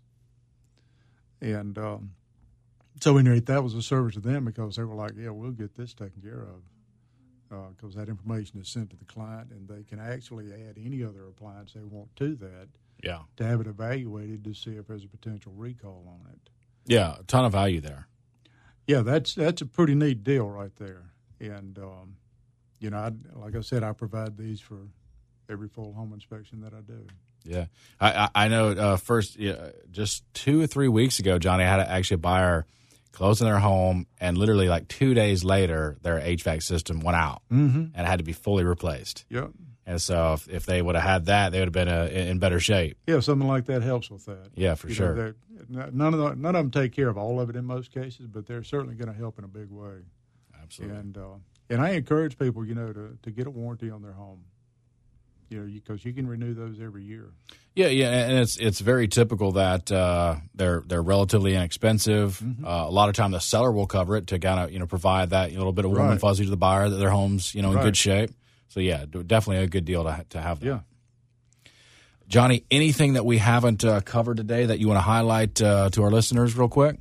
And um, so anyway, that was a service to them because they were like, yeah, we'll get this taken care of because uh, that information is sent to the client and they can actually add any other appliance they want to that Yeah. to have it evaluated to see if there's a potential recall on it. Yeah, a ton of value there. Yeah, that's that's a pretty neat deal right there. And, um, you know, I, like I said, I provide these for every full home inspection that I do. Yeah. I, I, I know uh, first, yeah, just two or three weeks ago, Johnny, I had actually a buyer closing their home, and literally like two days later, their H V A C system went out mm-hmm. and it had to be fully replaced. Yep. And so if, if they would have had that, they would have been uh, in better shape. Yeah, something like that helps with that. Yeah, for you sure. Know, none of the, none of them take care of all of it in most cases, but they're certainly going to help in a big way. Absolutely. And uh, and I encourage people, you know, to, to get a warranty on their home. you know, because you can renew those every year. Yeah, yeah, and it's it's very typical that uh, they're they're relatively inexpensive. Mm-hmm. Uh, a lot of time, the seller will cover it to kind of you know provide that little bit of warm right. and fuzzy to the buyer that their home's you know in right. good shape. So yeah, definitely a good deal to to have that. Yeah. Johnny, anything that we haven't uh, covered today that you want to highlight uh, to our listeners, real quick?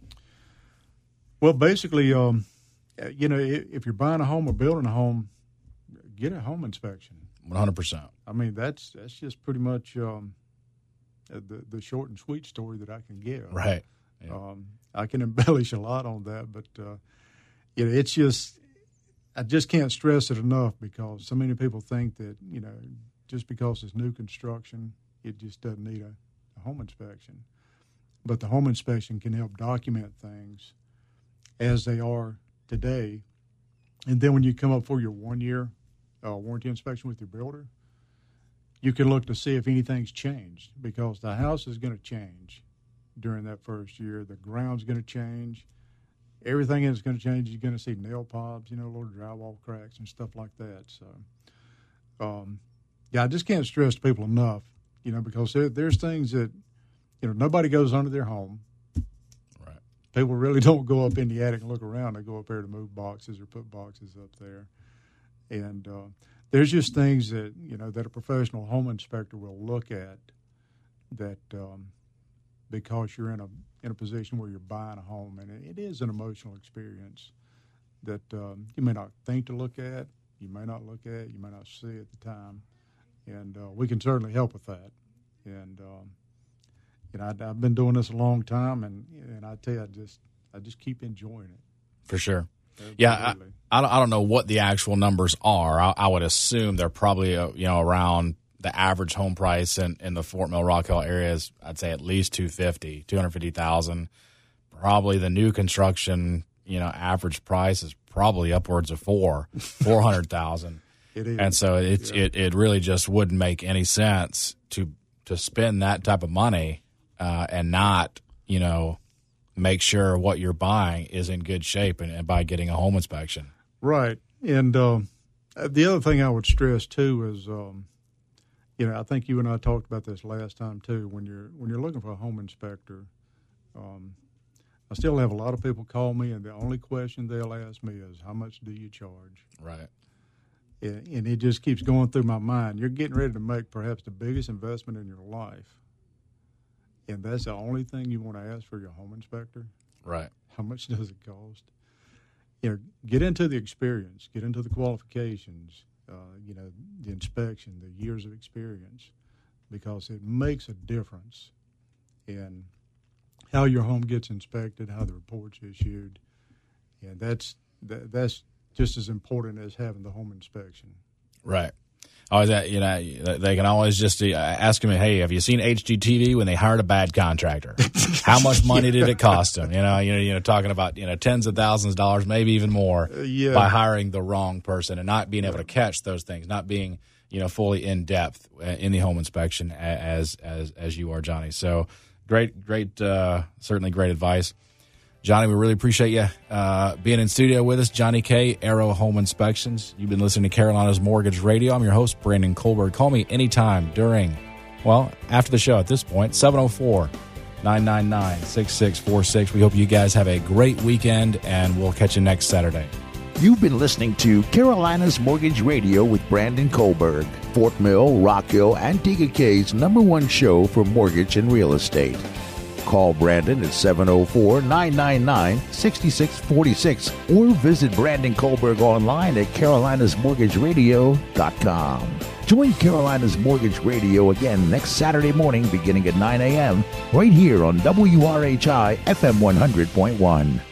Well, basically, um, you know, if you're buying a home or building a home, get a home inspection. One hundred percent. I mean, that's that's just pretty much um, the the short and sweet story that I can give. Right. Yeah. Um, I can embellish a lot on that, but uh, you know, it's just I just can't stress it enough because so many people think that you know just because it's new construction, it just doesn't need a, a home inspection. But the home inspection can help document things as they are today, and then when you come up for your one year. Uh, warranty inspection with your builder, you can look to see if anything's changed because the house is going to change during that first year. The ground's going to change. Everything is going to change. You're going to see nail pops, you know, little drywall cracks and stuff like that. So, um, yeah, I just can't stress to people enough, you know, because there, there's things that, you know, nobody goes under their home. Right. People really don't go up in the attic and look around. They go up there to move boxes or put boxes up there. And uh, there's just things that, you know, that a professional home inspector will look at that um, because you're in a in a position where you're buying a home. And it, it is an emotional experience that um, you may not think to look at, you may not look at, you may not see at the time. And uh, we can certainly help with that. And, um, you know, I, I've been doing this a long time, and and I tell you, I just, I just keep enjoying it. For sure. Yeah, I, I don't I don't know what the actual numbers are. I, I would assume they're probably uh, you know around the average home price in, in the Fort Mill Rock Hill area is I'd say at least two fifty, two hundred fifty thousand. Probably the new construction you know average price is probably upwards of four four hundred thousand. It is, and so it's yeah. it it really just wouldn't make any sense to to spend that type of money uh, and not you know. make sure what you're buying is in good shape and, and by getting a home inspection. Right. And uh, the other thing I would stress too is, um, you know, I think you and I talked about this last time too. When you're when you're looking for a home inspector, um, I still have a lot of people call me, and the only question they'll ask me is, "How much do you charge?" Right. And, and it just keeps going through my mind. You're getting ready to make perhaps the biggest investment in your life. And that's the only thing you want to ask for your home inspector. Right. How much does it cost? You know, get into the experience, get into the qualifications, uh, you know, the inspection, the years of experience, because it makes a difference in how your home gets inspected, how the report's issued, and that's that, that's just as important as having the home inspection. Right. Oh, that you know, they can always just uh, ask me, "Hey, have you seen H G T V when they hired a bad contractor? How much money yeah. did it cost them?" You know, you know, you know, talking about you know tens of thousands of dollars, maybe even more, uh, yeah. by hiring the wrong person and not being able to catch those things, not being you know fully in depth in the home inspection as as as you are, Johnny. So great, great, uh, certainly great advice. Johnny, we really appreciate you uh, being in studio with us. Johnny K, Arrow Home Inspections. You've been listening to Carolina's Mortgage Radio. I'm your host, Brandon Colberg. Call me anytime during, well, after the show at this point, seven oh four, nine nine nine, six six four six. We hope you guys have a great weekend, and we'll catch you next Saturday. You've been listening to Carolina's Mortgage Radio with Brandon Colberg, Fort Mill, Rock Hill, and T K K's number one show for mortgage and real estate. Call Brandon at seven oh four, nine nine nine, six six four six or visit Brandon Colberg online at carolinas mortgage radio dot com. Join Carolina's Mortgage Radio again next Saturday morning beginning at nine a.m. right here on W R H I F M one hundred point one.